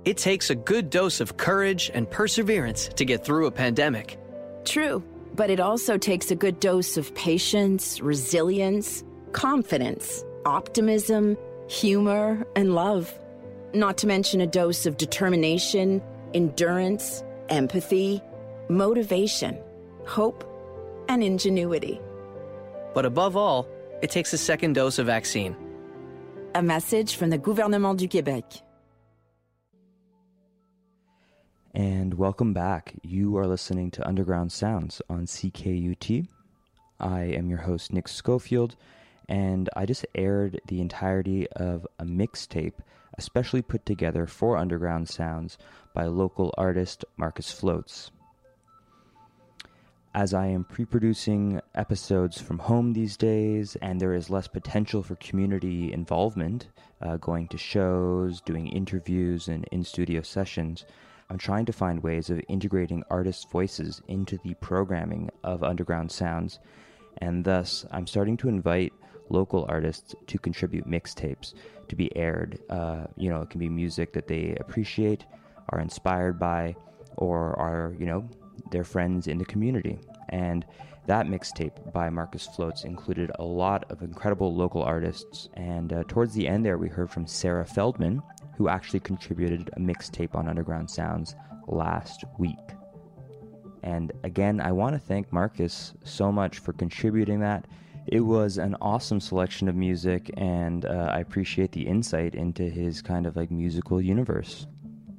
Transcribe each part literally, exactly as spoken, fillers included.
It takes a good dose of courage and perseverance to get through a pandemic. True, but it also takes a good dose of patience, resilience, confidence, optimism, humor, and love. Not to mention a dose of determination, endurance, empathy, motivation, hope, and ingenuity. But above all, it takes a second dose of vaccine. A message from the Gouvernement du Québec. And welcome back. You are listening to Underground Sounds on C K U T. I am your host, Nick Schofield, and I just aired the entirety of a mixtape especially put together for Underground Sounds by local artist Marcus Floats. As I am pre-producing episodes from home these days, and there is less potential for community involvement, uh, going to shows, doing interviews, and in-studio sessions, I'm trying to find ways of integrating artists' voices into the programming of Underground Sounds, and thus I'm starting to invite local artists to contribute mixtapes to be aired. Uh, you know, it can be music that they appreciate, are inspired by, or are, you know, their friends in the community. And that mixtape by Marcus Floats included a lot of incredible local artists, and uh, towards the end there we heard from Sarah Feldman, who actually contributed a mixtape on Underground Sounds last week. And again, I want to thank Marcus so much for contributing that. It was an awesome selection of music, and uh, I appreciate the insight into his kind of like musical universe.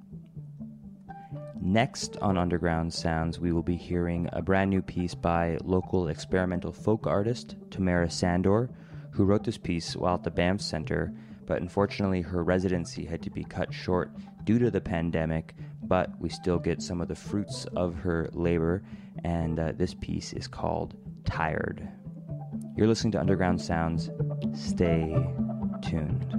Next on Underground Sounds, we will be hearing a brand new piece by local experimental folk artist Tamara Sandor, who wrote this piece while at the Banff Centre, but unfortunately her residency had to be cut short due to the pandemic, but we still get some of the fruits of her labor, and uh, this piece is called Tired. You're listening to Underground Sounds. Stay tuned.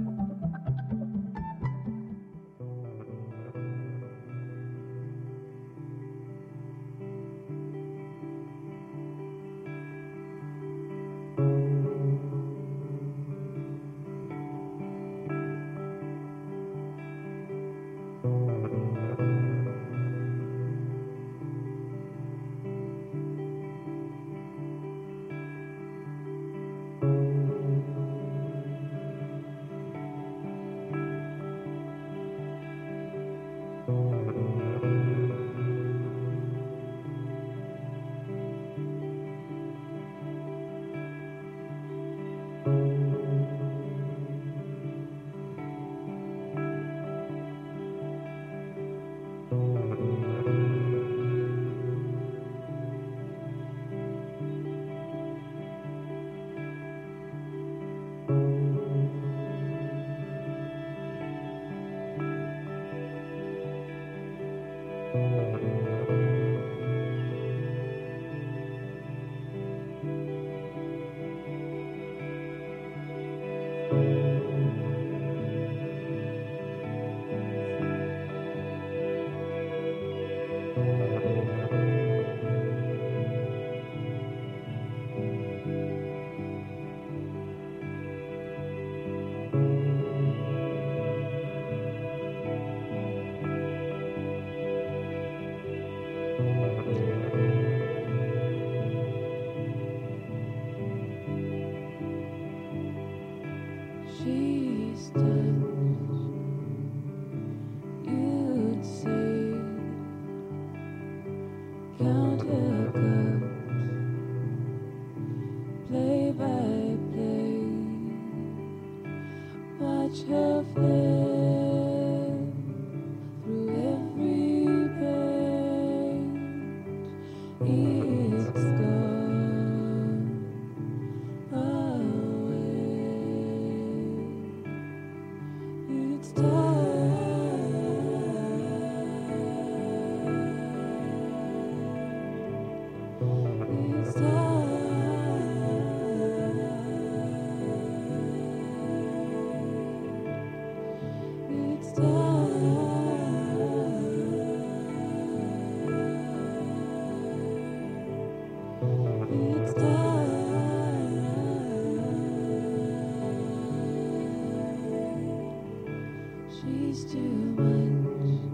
She's too much.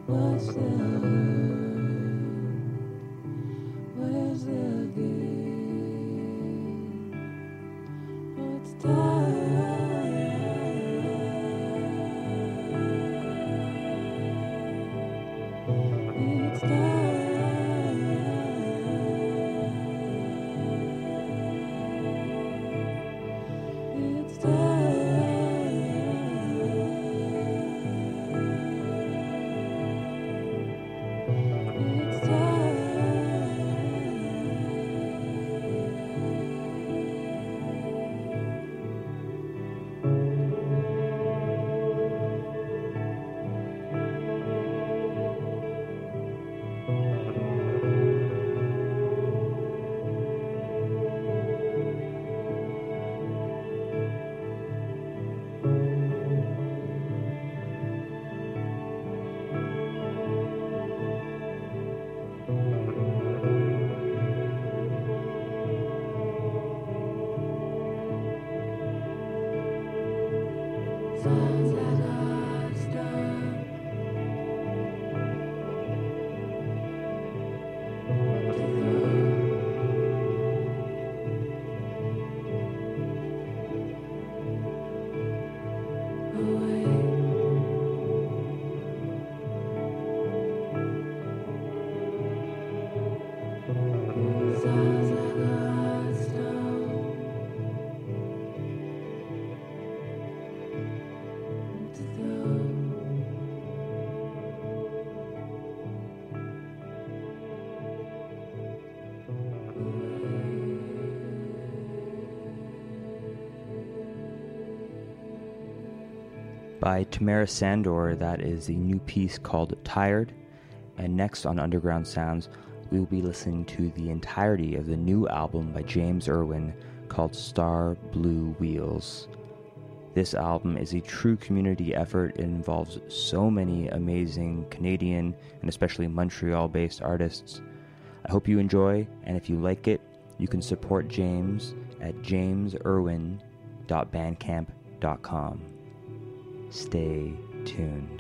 By Tamara Sandor, that is the new piece called Tired. And next on Underground Sounds, we will be listening to the entirety of the new album by James Irwin called Star Blue Wheels. This album is a true community effort. It involves so many amazing Canadian and especially Montreal-based artists. I hope you enjoy, and if you like it, you can support James at james irwin dot bandcamp dot com. Stay tuned.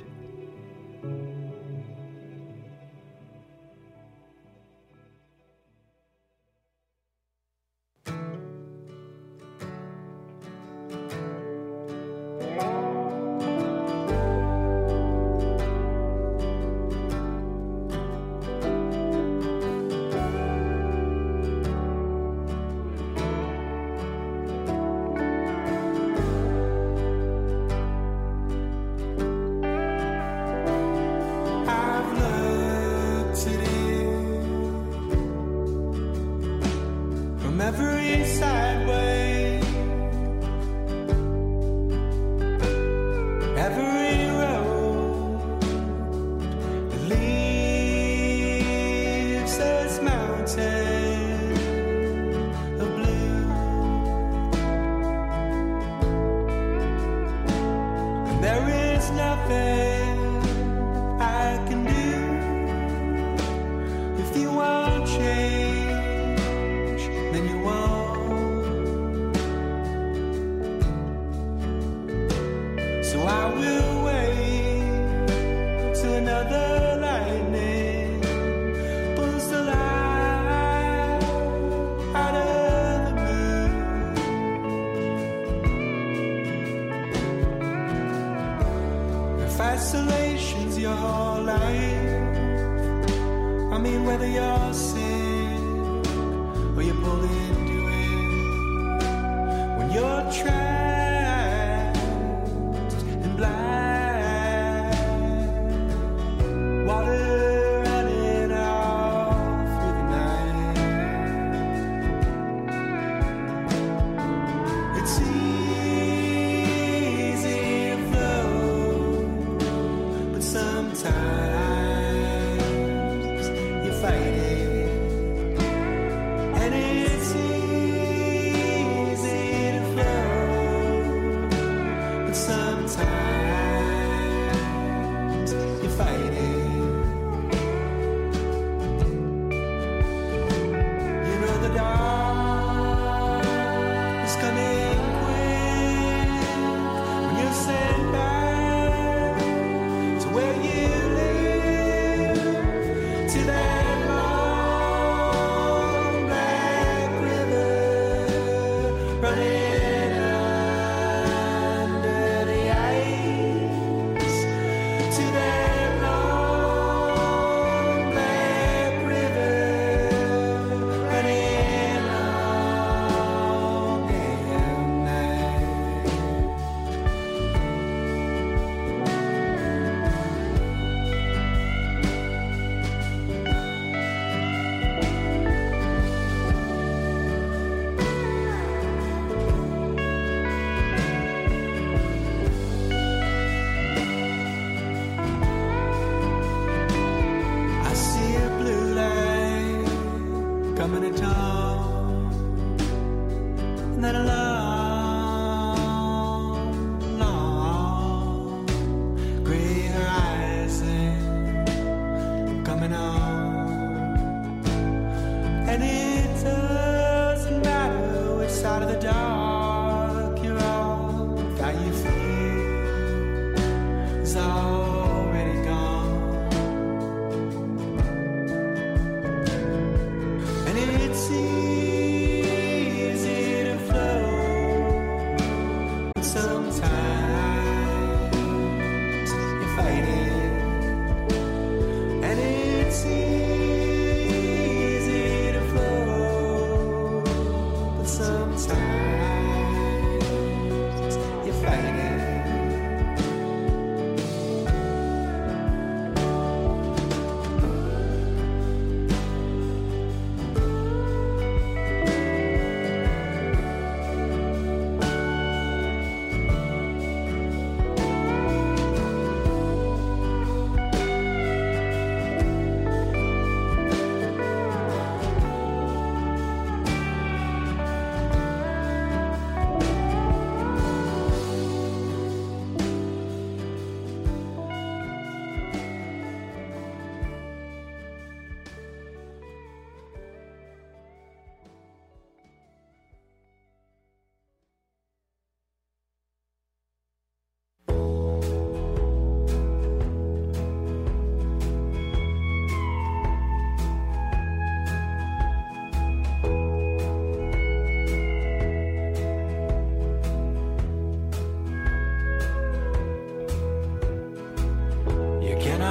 Isolation's your life. I mean, whether you're sick or you're pulled into it, when you're trapped and blind, water running off through the night. It's easy to flow, but sometimes you fight it. And it's easy to flow, but sometimes you fight it. You know the dark is coming quick when you're sent back to where you live.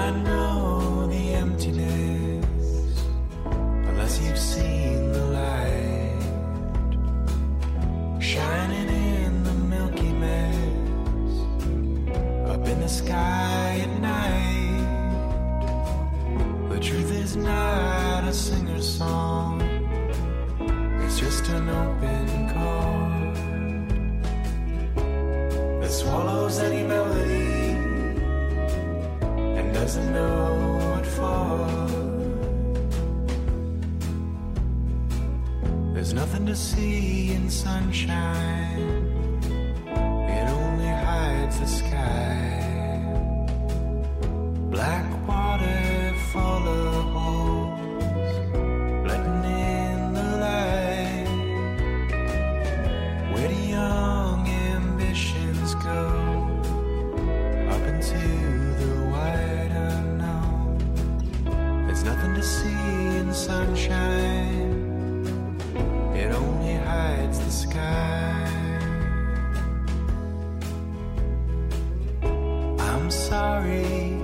cannot know the emptiness unless you've seen the light shining in the milky mass up in the sky at night. The truth is not a singer's song, it's just an open chord that swallows any melody and doesn't know what for. There's nothing to see in sunshine, it only hides the sky. Black water full of holes, letting in the light. Where do young ambitions go? Up into the wide unknown. There's nothing to see in sunshine, it only hides the sky. I'm sorry,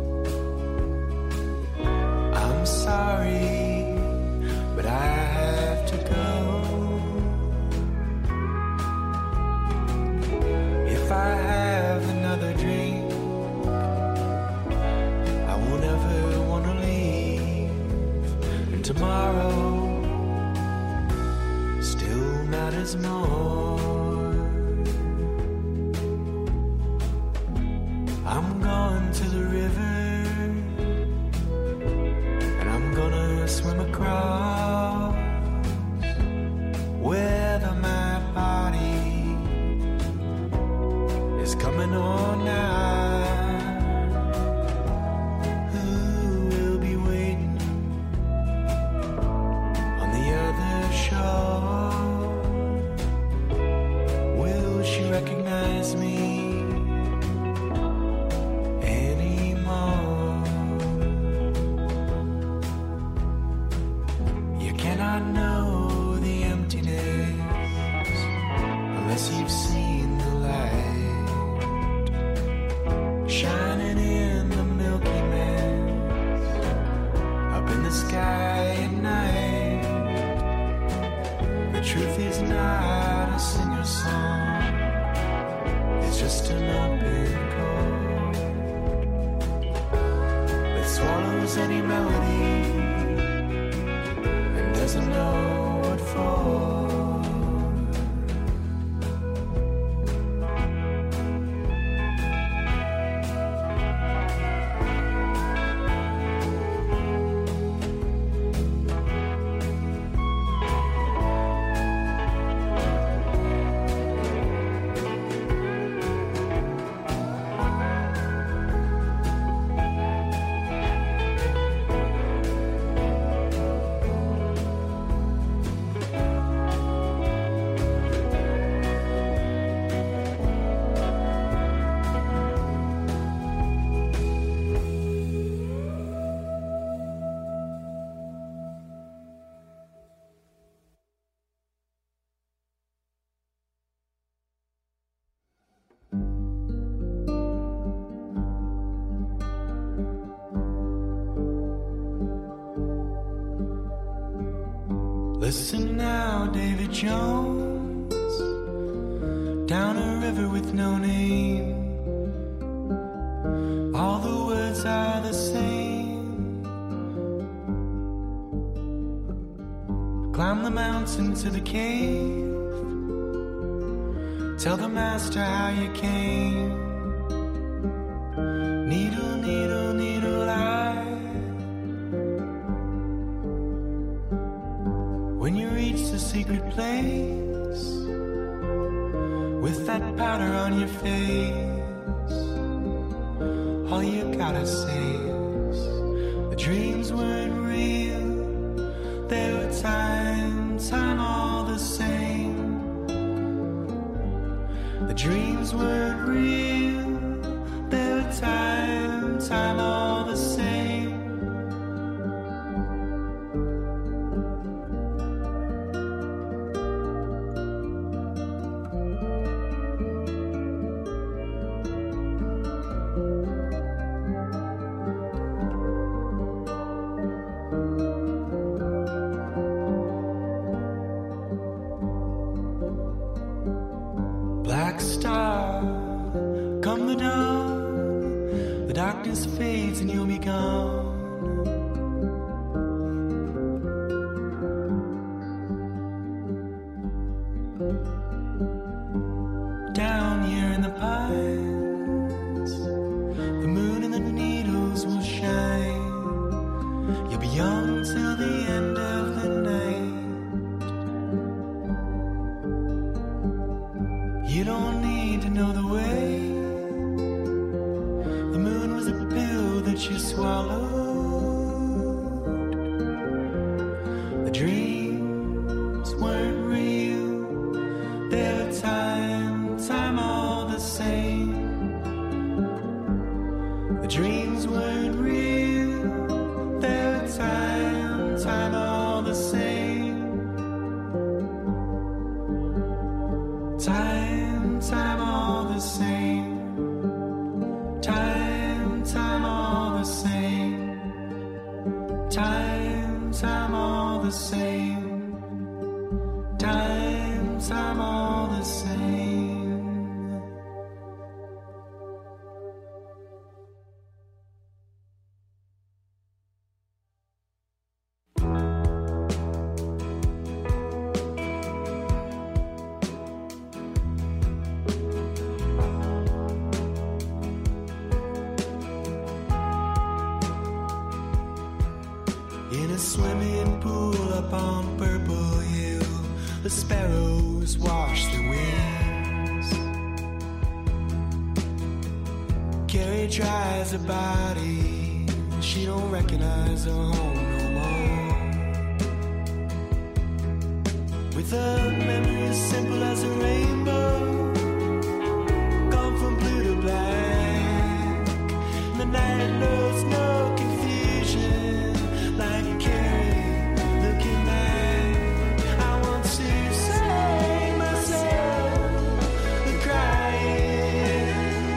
I'm sorry, but I have to go. If I have another drink, I won't ever want to leave. And tomorrow still matters more. I'm going to the river, and I'm gonna swim across whether my body is coming or not. Who will be waiting on the other shore? Will she recognize me anymore? You cannot know the emptiness unless you've seen the light shining in the milky mass up in the sky at night. The truth is not a singer's song, it's just an open chord that swallows any melody and doesn't know what for. Listen now, David Jones, down a river with no name. All the words are the same. Climb the mountain to the cave, tell the master how you came. Needle, needle, needle, eye. When you reach the secret place, with that powder on your face, all you gotta say is the dreams weren't real. There were time, time all the same. The dreams weren't real. There were time, time all the same. darkness fades and you'll be gone. Down here in the pines, the moon and the needles will shine. You'll be young till the end of the night. You don't need to know the way. The moon was a pill that you swallowed. The dreams weren't real. They were time, time all the same. The dreams weren't real. They were time, time all the same. Time, time all the same. Time, time all the same. Time, time all the same. Time, time all the same. In a swimming pool up on Purple Hill, the sparrows wash their wings. Carrie tries her body, she don't recognize her home no more. With a memory as simple as a rainbow, gone from blue to black. The night knows no confusion. Like Carrie looking back, I want to save myself the crying.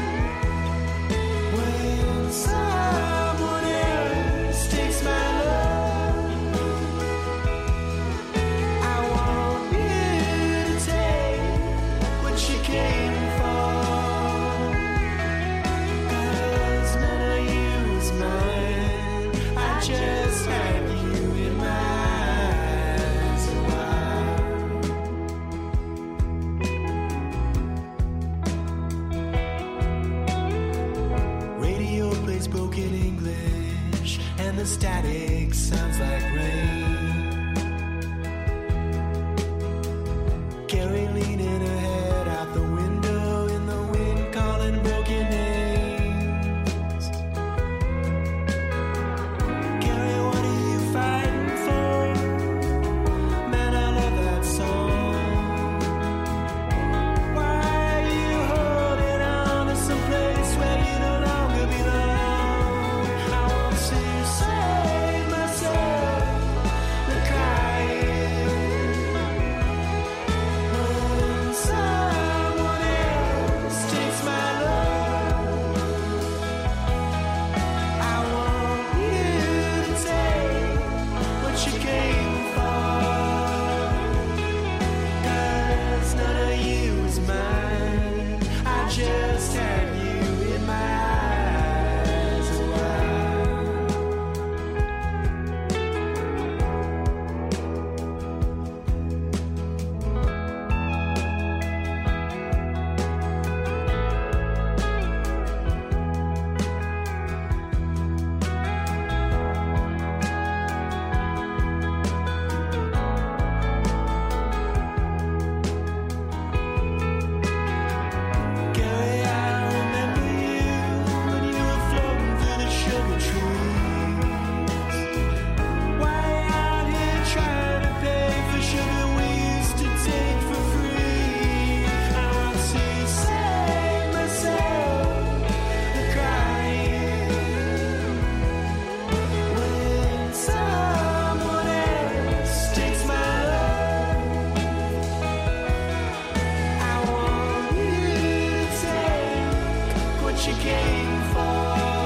When someone else takes my love, I want you to take what she came for. 'Cause none of you is mine. I just had you in my eyes a while. Radio plays broken English, and the static sounds like rain. Carrie leaning her head out the window in the wind, calling broken names. Carrie, what are you fighting for? Man, I love that song. Why are you holding on to some place where you no longer belong? I want to save myself the crying. When someone else takes my love, I want you to take what you came for. 'Cause none of you is mine. I just had you in my eyes a while. Gary, I remember you when you were floating through the sugar trees. Why out here trying to pay for sugar we used to take for free? I want to save myself the crying. When someone else takes my love, I want you to take what you came for.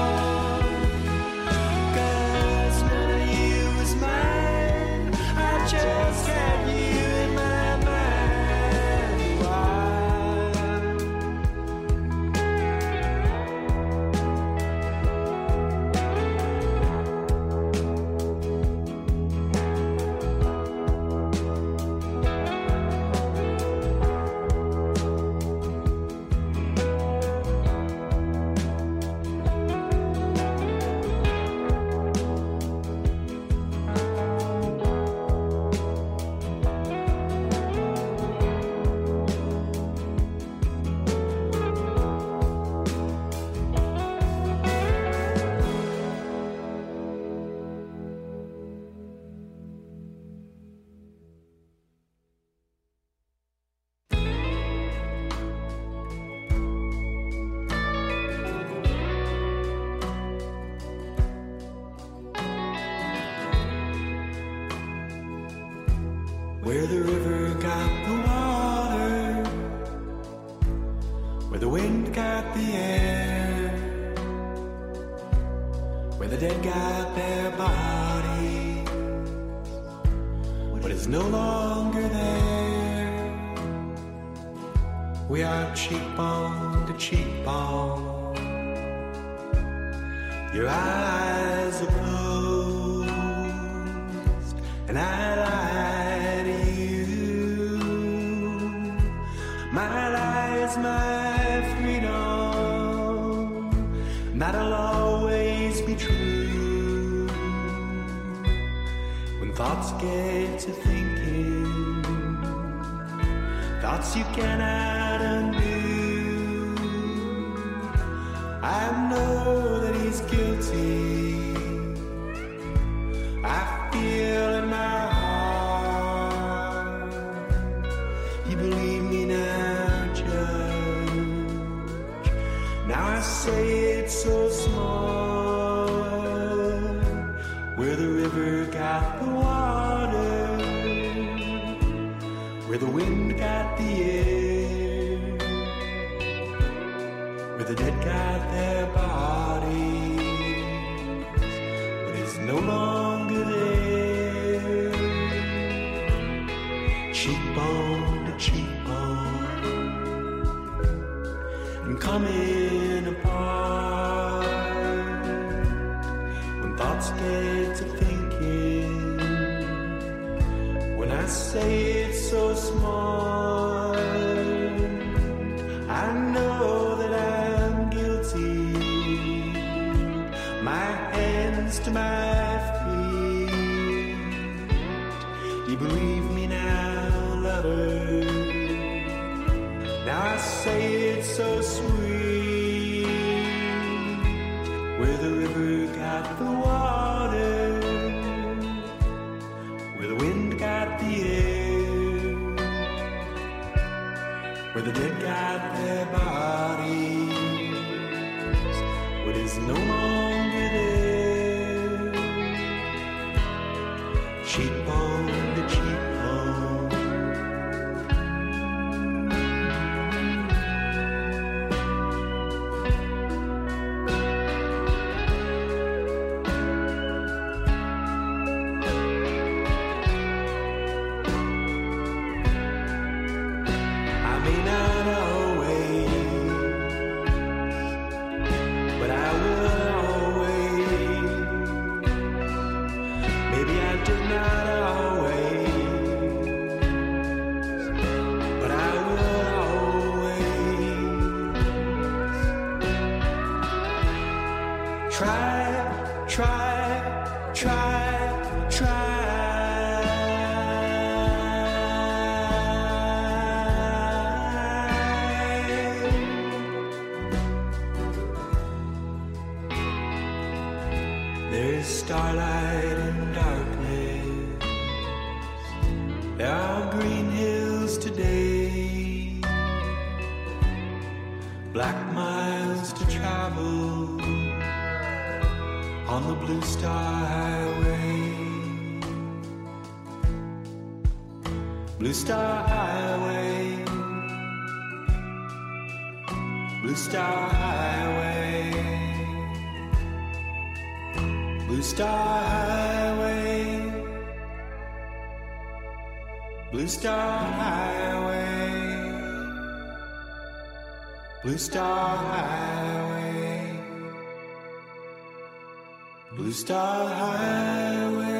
'Cause none of you is mine. I just had you in my mind. Why? where the river got the water, where the wind got the air, where the dead got their bodies, but is no longer there. We are cheekbone to cheekbone. Your eyes are closed, and I lie to you. My lie is my freedom. That'll always be true. When thoughts get to thinking, thoughts you cannot undo, I know that he's guilty. I feel in my heart. You believe me now, Judge. Now I say it's so small, where the river got the water, where the wind got the air, where the dead got their bodies, but is no longer there. Cheekbone to cheekbone, and coming apart. When thoughts get to thinking, when I say it's so small, I know that I'm guilty. My hands to my feet. Do you believe me now, lover? Now I say it's so sweet, where the river got the water, where the wind got the air, where the dead got their bodies, what is no longer there. Cheekbone to cheekbone, I may not always, but I will always. Maybe I did not always, but I will always. Try, try, try, try. There's starlight and darkness. There are green hills today, black miles to travel on the Blue Star Highway. Blue Star Highway, Blue Star Highway, Blue Star Highway, Blue Star Highway, Blue Star Highway, Blue Star Highway.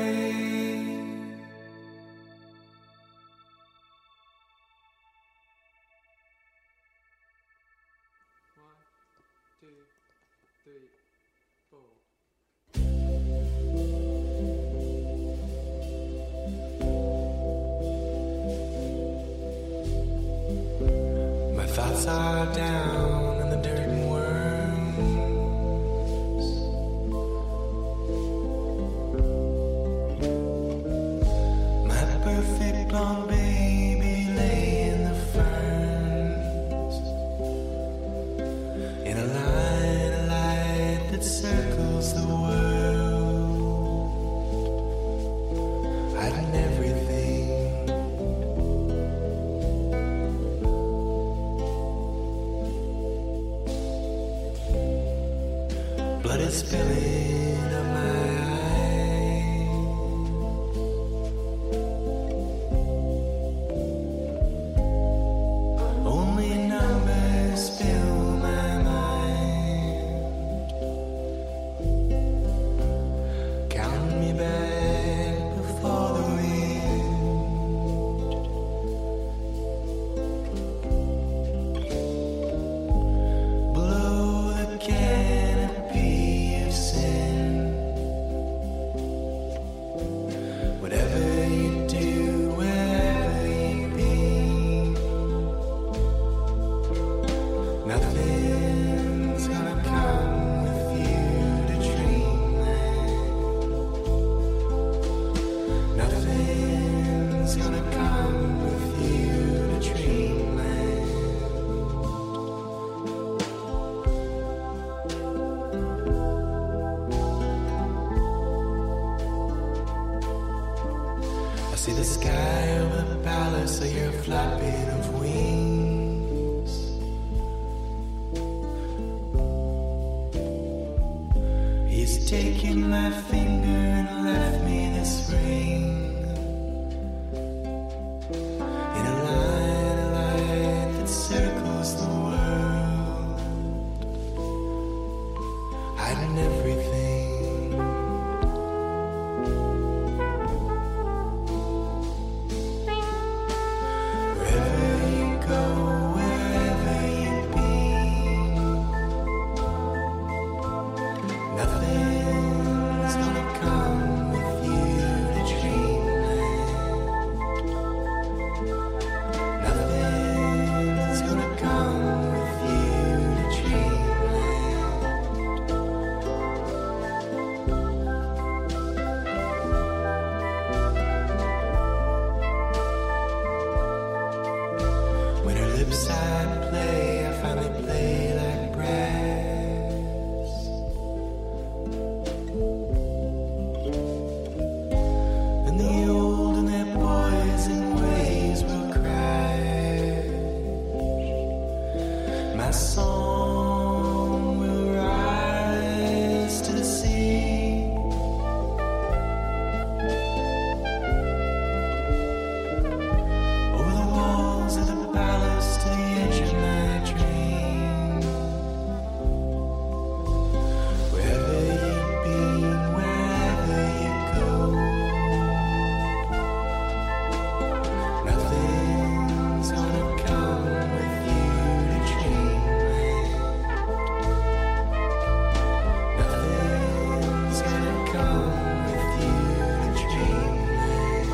One, two, three, four. My thoughts are down in the dirt and worms. My perfect blonde baby lay in the ferns, in a line of light that circles the world, hiding everything blood is spilling on my eyes. Only numbers fill my mind. Count me back before the wind. Blow the canopy of sin. Whatever you do, wherever you be, nothing's gonna come with you to dreamland. Nothing's gonna come with you to dreamland. I see the sky over the palace, so you're flapping of wings. He's taken my finger and left me this ring. In a line, a light that circles the world, hiding everything. Wherever you go, wherever you be, nothing's gonna come with you to dreamland. Nothing's gonna come with you to dreamland. When her lips I play, I finally play like brass. And the old and their poison ways will crash. My song will rise to the sea. Over the walls of the palace to the edge of my dream. Wherever you've been, wherever you go, nothing's gonna come with you to dreamland. Nothing's gonna come with you to dreamland.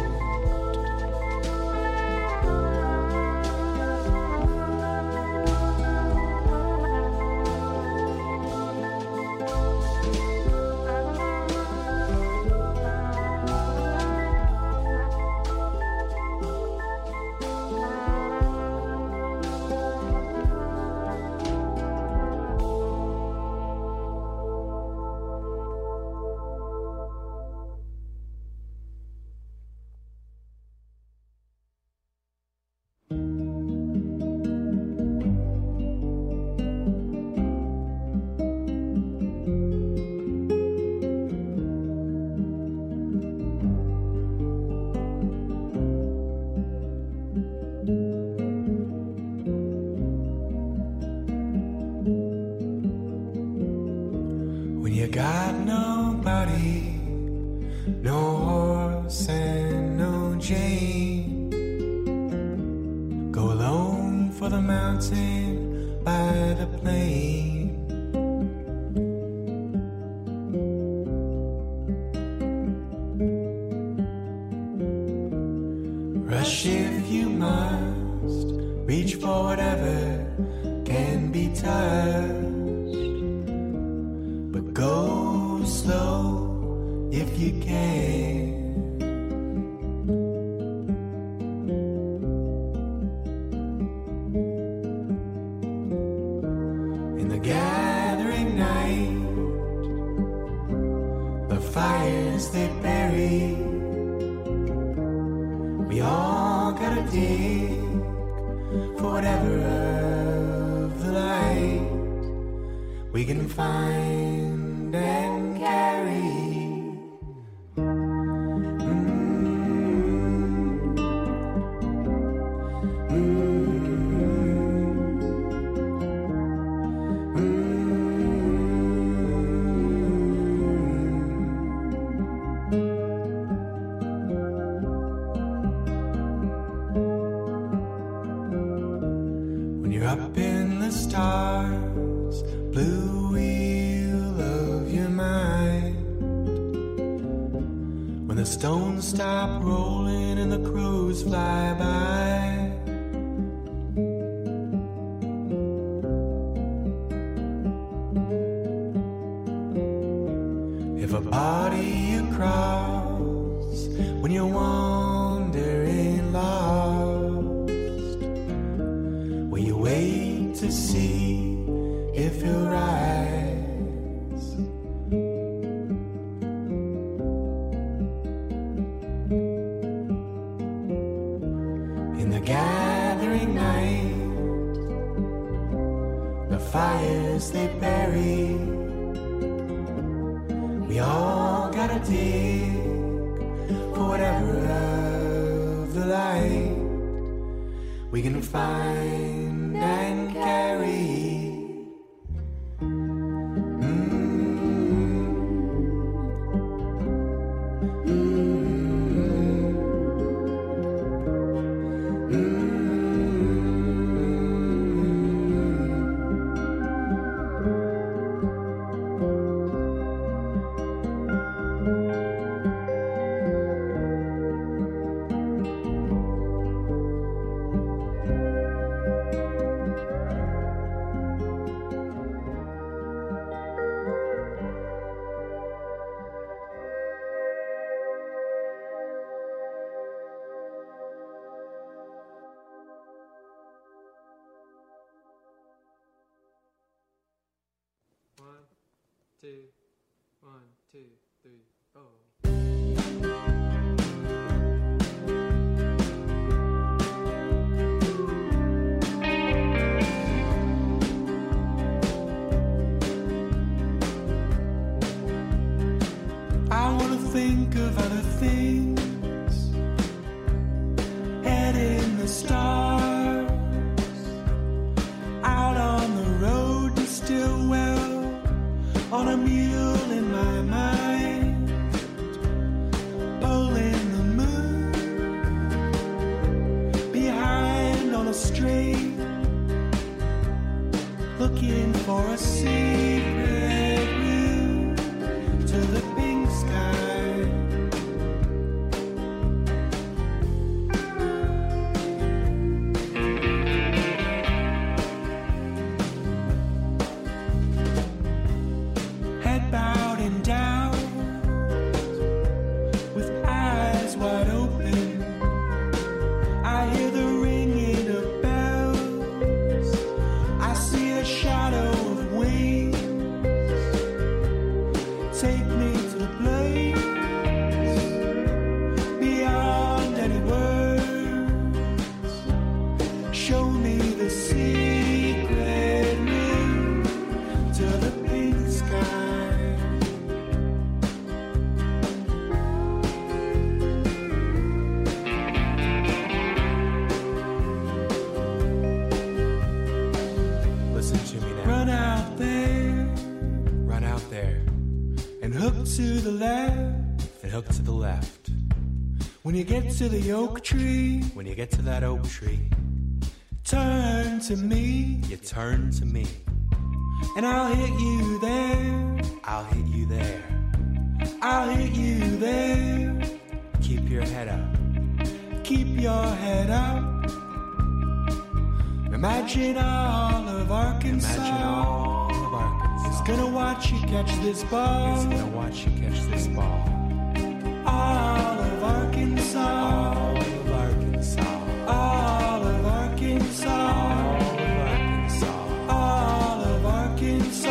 When you got nobody, no horse and no chain, go alone for the mountain by the plain. Rush if you must, reach for whatever can be touched, but go slow if you can. In the gathering night, the fires they bury, we all gotta dig for whatever of the light we can find and carry. Up in the stars, blue wheel of your mind. When the stones stop rolling and the crows fly by. If a body you cross when you're wandering lost, wait to see if you'll rise. In the gathering night, the fires they bury, we all gotta dig for whatever of the light we can find and carry. Two, one, two, three, four. I wanna think of other things, head in the stars, out on the road to Stillwell, on a mule in my mind, pulling the moon behind on a string, looking for a secret route to the pink sky. Bowed and down, with eyes wide open, I hear the ringing of bells, I see a shadow of wings, take me to the place beyond any words, show me the secret route to the pink sky. Hook to the left, and hook to the left. When you get to the oak tree, when you get to that oak tree, turn to me, you turn to me, and I'll hit you there, I'll hit you there, I'll hit you there. Keep your head up, keep your head up. Imagine all of Arkansas. Imagine all of Arkansas. It's gonna watch you catch this ball. It's gonna watch you catch this ball. All of Arkansas. All of Arkansas. All of Arkansas. All of Arkansas.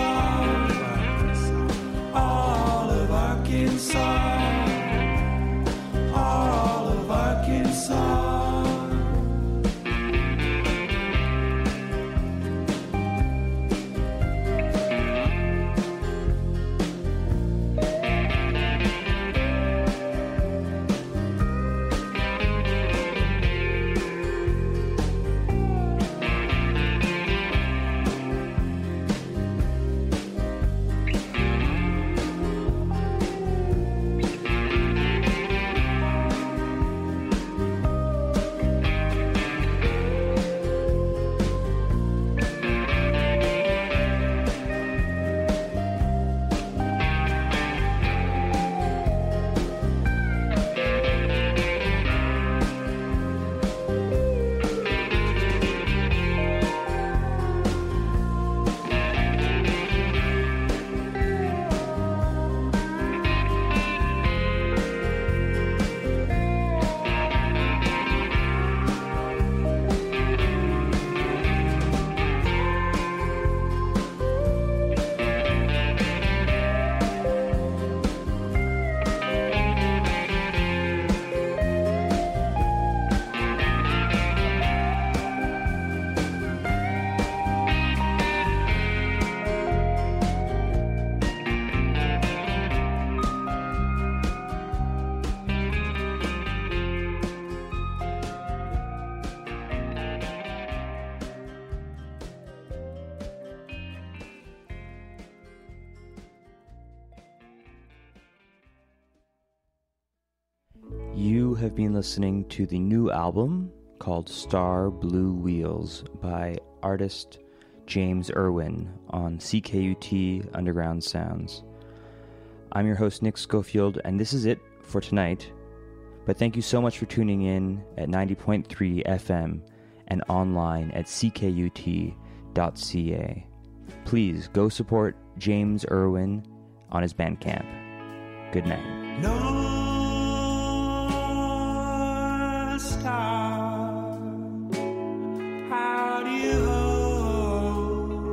All of Arkansas. All of Arkansas. All of Arkansas. You have been listening to the new album called Star Blue Wheels by artist James Irwin on C K U T Underground Sounds. I'm your host, Nick Schofield, and this is it for tonight. But thank you so much for tuning in at ninety point three F M and online at c k u t dot c a. Please go support James Irwin on his Bandcamp. Good night. North Star, how do you hold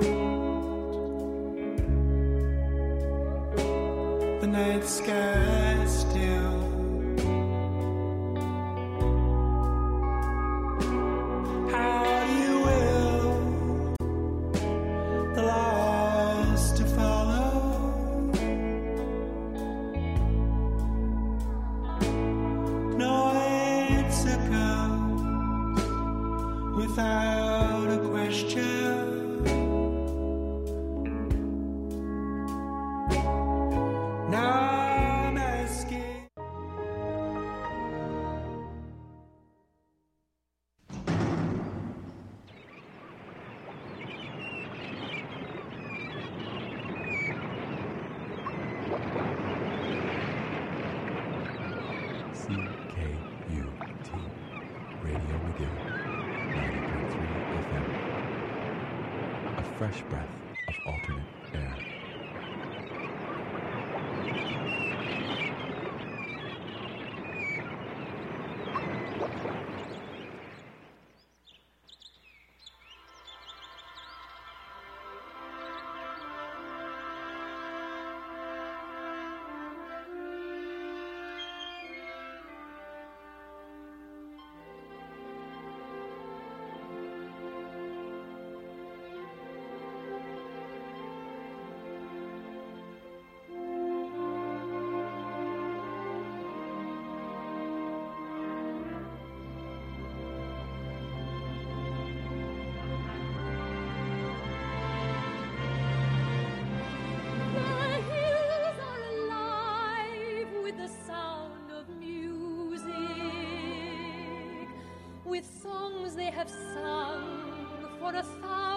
the night sky still? How do you will the lost to follow? No answer comes without a question. Now I'm asking. C K U T Radio McGill, ninety point three F M. A fresh breath of alternate air. The hills are alive with the sound of music, with songs they have sung for a thousand